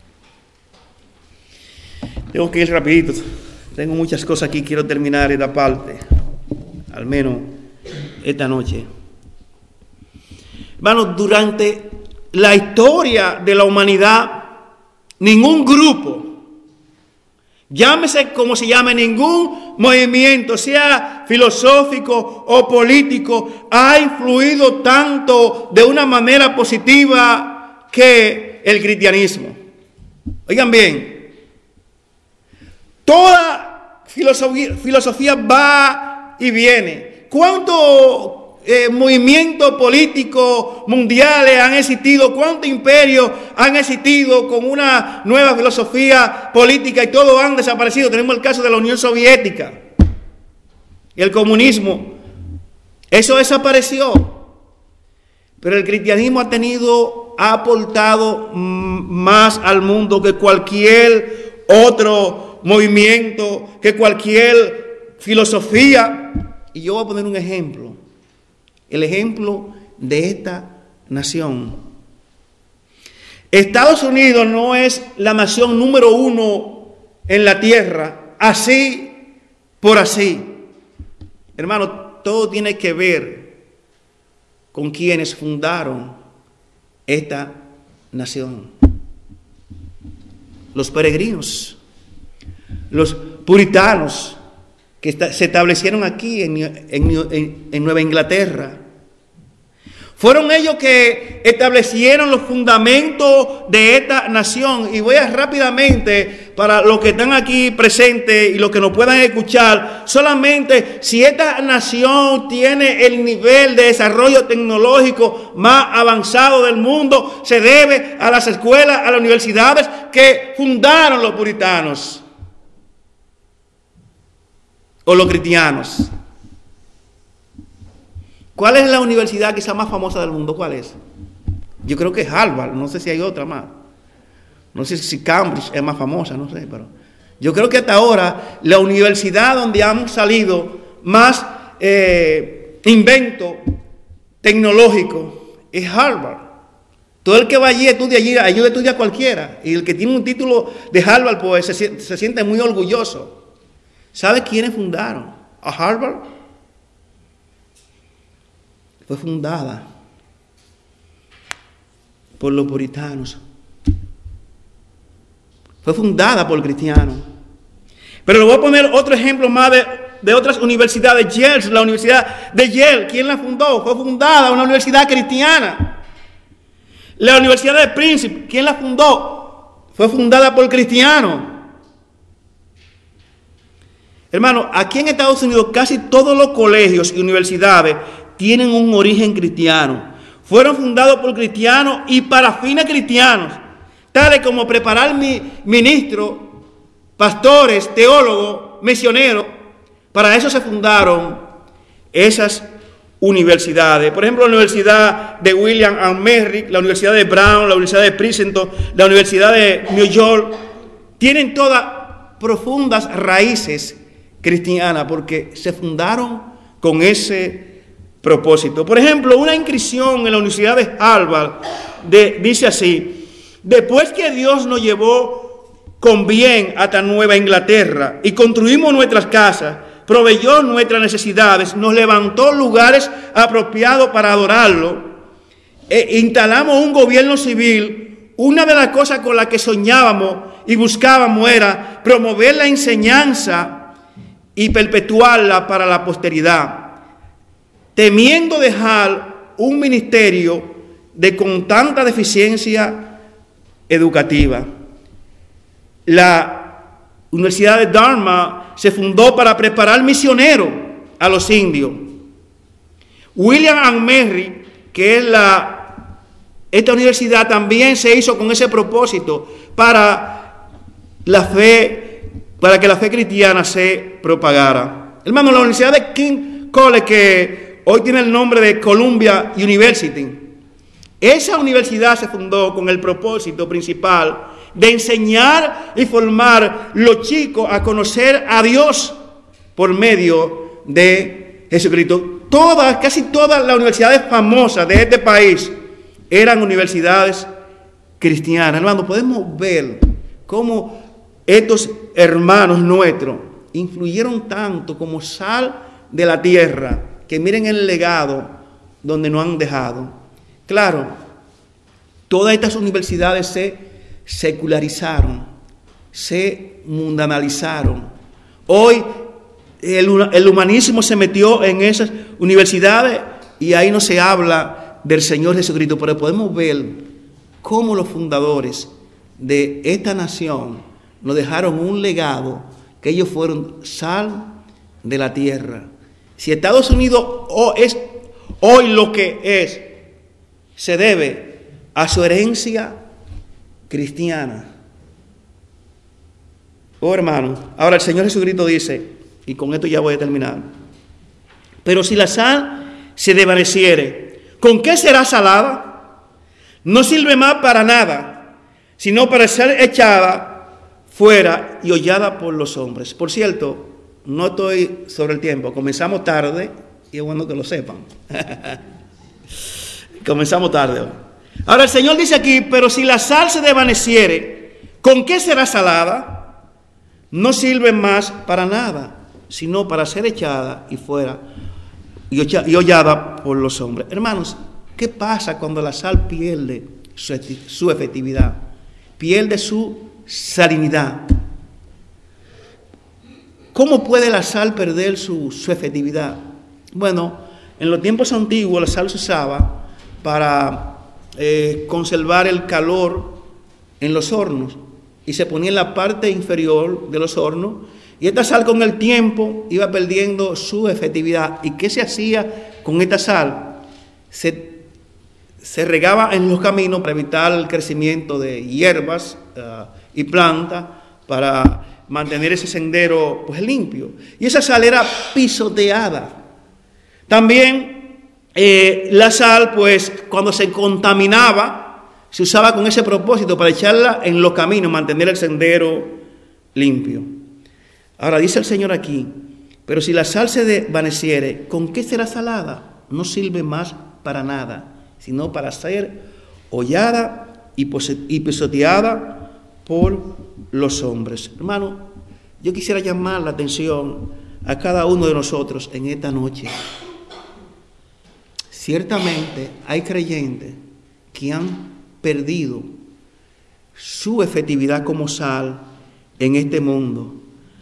tengo que ir rapidito. Tengo muchas cosas aquí. Quiero terminar esta parte, al menos esta noche. Hermanos, durante la historia de la humanidad, ningún grupo, llámese como se llame, ningún movimiento, sea filosófico o político, ha influido tanto de una manera positiva que el cristianismo. Oigan bien, toda filosofía, filosofía va y viene. ¿Cuántos eh, movimientos políticos mundiales han existido? ¿Cuántos imperios han existido con una nueva filosofía política y todos han desaparecido? Tenemos el caso de la Unión Soviética y el comunismo. Eso desapareció. Pero el cristianismo ha tenido, ha aportado más al mundo que cualquier otro movimiento, que cualquier filosofía. Y yo voy a poner un ejemplo. El ejemplo de esta nación. Estados Unidos no es la nación número uno en la tierra, así por así. Hermano, todo tiene que ver con quienes fundaron esta nación. Los peregrinos, los puritanos que se establecieron aquí en, en, en, en Nueva Inglaterra. Fueron ellos que establecieron los fundamentos de esta nación. Y voy a rápidamente, para los que están aquí presentes y los que nos puedan escuchar, solamente si esta nación tiene el nivel de desarrollo tecnológico más avanzado del mundo, se debe a las escuelas, a las universidades que fundaron los puritanos o los cristianos. ¿Cuál es la universidad quizá más famosa del mundo? ¿Cuál es? Yo creo que es Harvard, no sé si hay otra más. No sé si Cambridge es más famosa, no sé, pero yo creo que hasta ahora la universidad donde han salido más eh, inventos tecnológicos es Harvard. Todo el que va allí estudia allí, allí estudia cualquiera. Y el que tiene un título de Harvard, pues se, se siente muy orgulloso. ¿Sabe quiénes fundaron a Harvard? Fue fundada por los puritanos. Fue fundada por cristianos. Pero le voy a poner otro ejemplo más de, de otras universidades. Yale, la Universidad de Yale, ¿quién la fundó? Fue fundada una universidad cristiana. La Universidad de Princeton, ¿quién la fundó? Fue fundada por cristianos. Hermano, aquí en Estados Unidos casi todos los colegios y universidades tienen un origen cristiano. Fueron fundados por cristianos y para fines cristianos, tales como preparar mi, ministros, pastores, teólogos, misioneros. Para eso se fundaron esas universidades. Por ejemplo, la Universidad de William and Mary, la Universidad de Brown, la Universidad de Princeton, la Universidad de New York, tienen todas profundas raíces cristianas porque se fundaron con ese propósito. Por ejemplo, una inscripción en la Universidad de Harvard de, dice así: después que Dios nos llevó con bien hasta Nueva Inglaterra y construimos nuestras casas, proveyó nuestras necesidades, nos levantó lugares apropiados para adorarlo, e instalamos un gobierno civil. Una de las cosas con las que soñábamos y buscábamos era promover la enseñanza y perpetuarla para la posteridad, temiendo dejar un ministerio de con tanta deficiencia educativa. La Universidad de Dartmouth se fundó para preparar misioneros a los indios. William and Mary, que es la, esta universidad también se hizo con ese propósito, para la fe, para que la fe cristiana se propagara. Hermano, la Universidad de King College, que hoy tiene el nombre de Columbia University, esa universidad se fundó con el propósito principal de enseñar y formar los chicos a conocer a Dios por medio de Jesucristo. Todas, casi todas las universidades famosas de este país eran universidades cristianas. Hermano, podemos ver cómo estos hermanos nuestros influyeron tanto como sal de la tierra, que miren el legado donde nos han dejado. Claro, todas estas universidades se secularizaron, se mundanalizaron. Hoy el, el humanismo se metió en esas universidades y ahí no se habla del Señor Jesucristo, pero podemos ver cómo los fundadores de esta nación nos dejaron un legado, que ellos fueron sal de la tierra. Si Estados Unidos es hoy lo que es, se debe a su herencia cristiana. Oh, hermano, ahora el Señor Jesucristo dice, y con esto ya voy a terminar: pero si la sal se desvaneciere, ¿con qué será salada? No sirve más para nada, sino para ser echada fuera y hollada por los hombres. Por cierto, no estoy sobre el tiempo, comenzamos tarde y es bueno que lo sepan. Comenzamos tarde hoy. Ahora el Señor dice aquí: pero si la sal se desvaneciere, ¿con qué será salada? No sirve más para nada, sino para ser echada y fuera y hollada por los hombres. Hermanos, ¿qué pasa cuando la sal pierde su, su efectividad? Pierde su salinidad. ¿Cómo puede la sal perder su, su efectividad? Bueno, en los tiempos antiguos la sal se usaba para Eh, conservar el calor en los hornos, y se ponía en la parte inferior de los hornos, y esta sal con el tiempo iba perdiendo su efectividad. ¿Y qué se hacía con esta sal? Se, se regaba en los caminos para evitar el crecimiento de hierbas uh, y plantas, para mantener ese sendero pues limpio, y esa sal era pisoteada. También Eh, la sal, pues, cuando se contaminaba, se usaba con ese propósito, para echarla en los caminos, mantener el sendero limpio. Ahora dice el Señor aquí: pero si la sal se desvaneciere, ¿con qué será salada? No sirve más para nada, sino para ser hollada y pisoteada por los hombres. Hermano, yo quisiera llamar la atención a cada uno de nosotros en esta noche. Ciertamente hay creyentes que han perdido su efectividad como sal en este mundo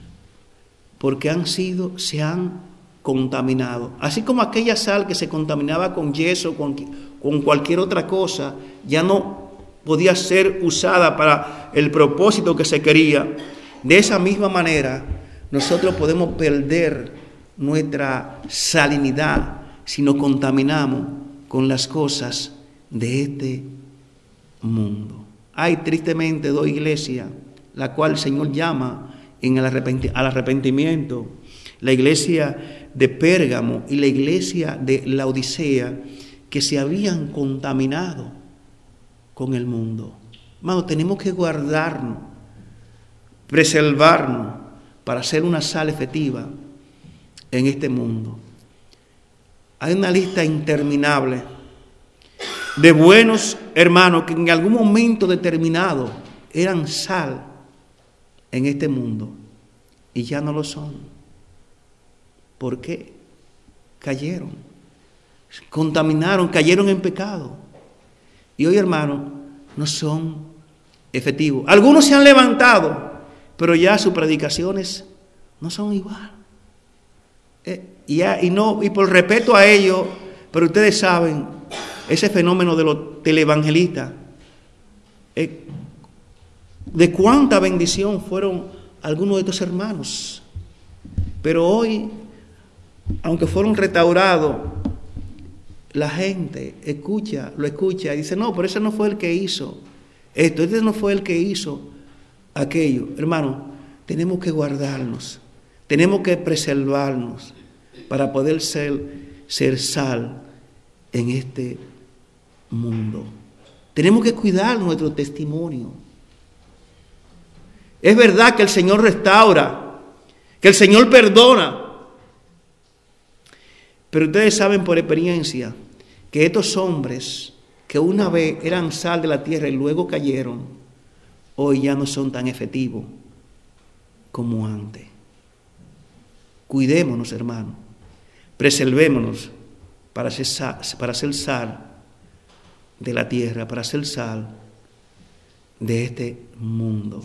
porque han sido, se han contaminado. Así como aquella sal que se contaminaba con yeso, con, con cualquier otra cosa, ya no podía ser usada para el propósito que se quería. De esa misma manera, nosotros podemos perder nuestra salinidad si nos contaminamos con las cosas de este mundo. Hay tristemente dos iglesias, la cual el Señor llama en el arrepenti- al arrepentimiento. La iglesia de Pérgamo y la iglesia de Laodicea, que se habían contaminado con el mundo. Hermano, tenemos que guardarnos, preservarnos para ser una sal efectiva en este mundo. Hay una lista interminable de buenos hermanos que en algún momento determinado eran sal en este mundo y ya no lo son. ¿Por qué? Cayeron, contaminaron, cayeron en pecado. Y hoy, hermanos, no son efectivos. Algunos se han levantado, pero ya sus predicaciones no son igual. Eh, y, ya, y, no, y por respeto a ellos, pero ustedes saben, ese fenómeno de los televangelistas, eh, de cuánta bendición fueron algunos de estos hermanos. Pero hoy, aunque fueron restaurados, la gente escucha, lo escucha y dice, no, pero ese no fue el que hizo esto, ese no fue el que hizo aquello. Hermano, tenemos que guardarnos, tenemos que preservarnos para poder ser, ser sal en este mundo. Tenemos que cuidar nuestro testimonio. Es verdad que el Señor restaura, que el Señor perdona, pero ustedes saben por experiencia que estos hombres que una vez eran sal de la tierra y luego cayeron, hoy ya no son tan efectivos como antes. Cuidémonos, hermanos, preservémonos para ser sal, para ser sal de la tierra, para ser sal de este mundo.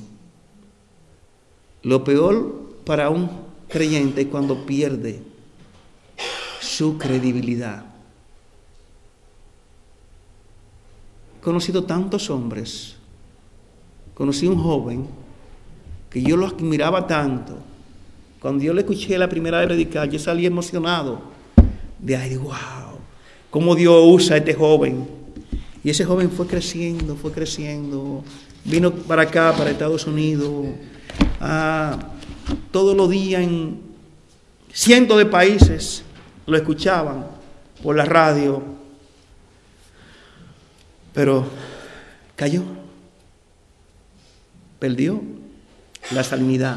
Lo peor para un creyente es cuando pierde su credibilidad. He conocido tantos hombres. Conocí un joven que yo lo admiraba tanto. Cuando yo le escuché la primera vez predicar, yo salí emocionado. De ahí, wow, cómo Dios usa a este joven. Y ese joven fue creciendo, fue creciendo. Vino para acá, para Estados Unidos. Ah, todos los días en cientos de países lo escuchaban por la radio, pero cayó, perdió la salinidad.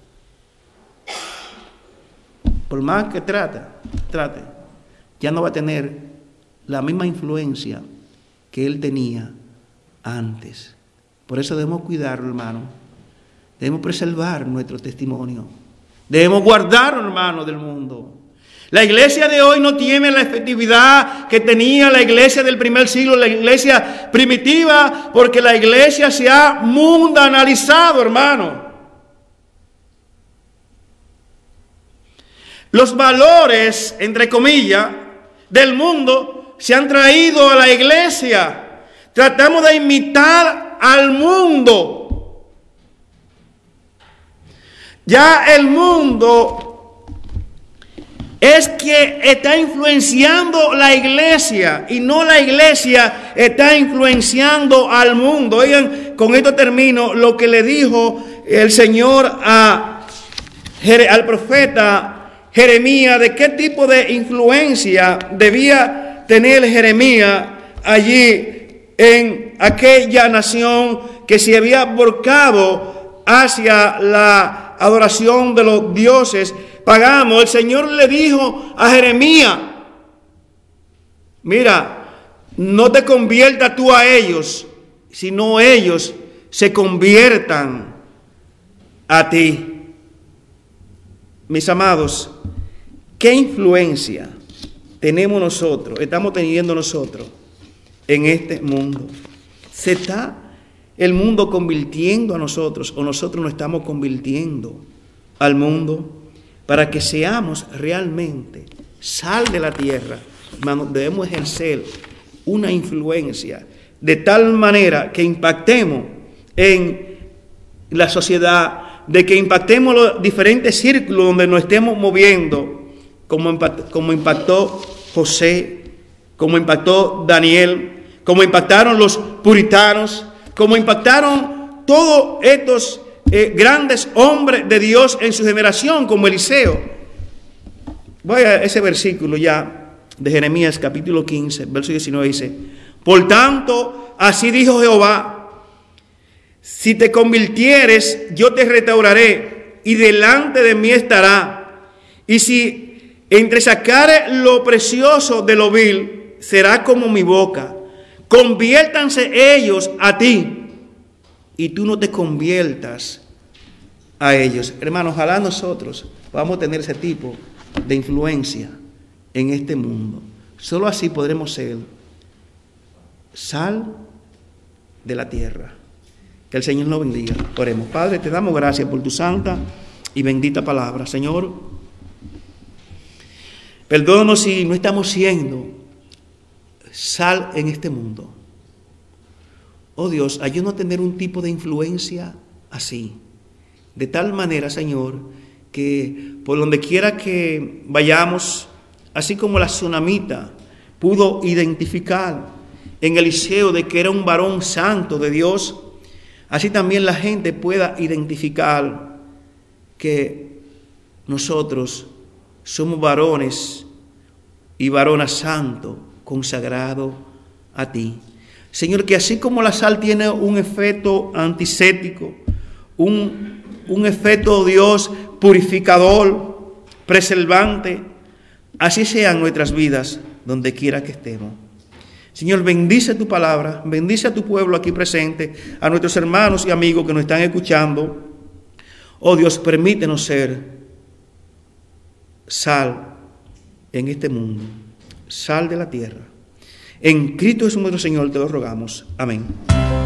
Por más que trate, trate, ya no va a tener la misma influencia que él tenía antes. Por eso debemos cuidarlo, hermano. Debemos preservar nuestro testimonio. Debemos guardarlo, hermano, del mundo. La iglesia de hoy no tiene la efectividad que tenía la iglesia del primer siglo, la iglesia primitiva, porque la iglesia se ha mundanalizado, hermano. Los valores, entre comillas, del mundo se han traído a la iglesia. Tratamos de imitar al mundo. Ya el mundo es que está influenciando la iglesia y no la iglesia está influenciando al mundo. Oigan, con esto termino lo que le dijo el Señor a, al profeta Jeremías, de qué tipo de influencia debía tener Jeremías allí en aquella nación que se había volcado hacia la adoración de los dioses paganos. El Señor le dijo a Jeremías, mira, no te conviertas tú a ellos, sino ellos se conviertan a ti. Mis amados, ¿qué influencia tenemos nosotros, estamos teniendo nosotros en este mundo? ¿Se está el mundo convirtiendo a nosotros o nosotros nos estamos convirtiendo al mundo? Para que seamos realmente sal de la tierra, debemos ejercer una influencia de tal manera que impactemos en la sociedad, de que impactemos los diferentes círculos donde nos estemos moviendo, como impactó, como impactó José, como impactó Daniel, como impactaron los puritanos, como impactaron todos estos eh, grandes hombres de Dios en su generación, como Eliseo. Voy a ese versículo ya de Jeremías capítulo quince, verso diecinueve, dice: por tanto, así dijo Jehová, si te convirtieres, yo te restauraré, y delante de mí estará. Y si entresacare lo precioso de lo vil, será como mi boca. Conviértanse ellos a ti, y tú no te conviertas a ellos. Hermanos, ojalá nosotros vamos a tener ese tipo de influencia en este mundo. Solo así podremos ser sal de la tierra. Que el Señor nos bendiga. Oremos. Padre, te damos gracias por tu santa y bendita palabra. Señor, perdónanos si no estamos siendo sal en este mundo. Oh Dios, ayúdanos a tener un tipo de influencia así. De tal manera, Señor, que por donde quiera que vayamos, así como la tsunamita pudo identificar en Eliseo de que era un varón santo de Dios, así también la gente pueda identificar que nosotros somos varones y varonas santos, consagrados a ti. Señor, que así como la sal tiene un efecto antiséptico, un, un efecto, Dios, purificador, preservante, así sean nuestras vidas donde quiera que estemos. Señor, bendice tu palabra, bendice a tu pueblo aquí presente, a nuestros hermanos y amigos que nos están escuchando. Oh Dios, permítenos ser sal en este mundo, sal de la tierra. En Cristo Jesús nuestro Señor te lo rogamos. Amén.